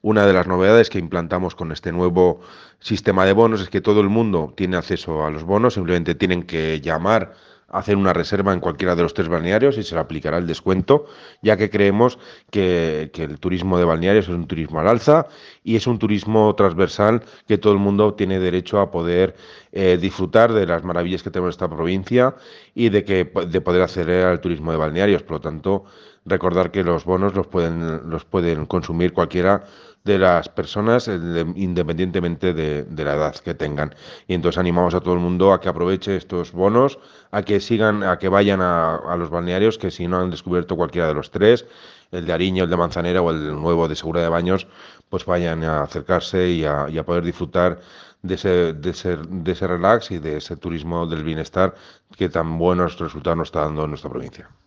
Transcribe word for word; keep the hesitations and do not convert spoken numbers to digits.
Una de las novedades que implantamos con este nuevo sistema de bonos es que todo el mundo tiene acceso a los bonos, simplemente tienen que llamar, hacer una reserva en cualquiera de los tres balnearios y se le aplicará el descuento, ya que creemos que, que el turismo de balnearios es un turismo al alza y es un turismo transversal que todo el mundo tiene derecho a poder eh, disfrutar de las maravillas que tenemos en esta provincia y de que de poder acceder al turismo de balnearios. Por lo tanto, recordar que los bonos los pueden, los pueden consumir cualquiera de las personas, eh, de- independientemente de, de la edad que tengan. Y entonces animamos a todo el mundo a que aproveche estos bonos, a que sigan, a que vayan a, a los balnearios, que si no han descubierto cualquiera de los tres, el de Ariño, el de Manzanera o el nuevo de Segura de Baños, pues vayan a acercarse y a, y a poder disfrutar de ese, de ese, de ese relax y de ese turismo del bienestar que tan buenos resultados nos está dando en nuestra provincia.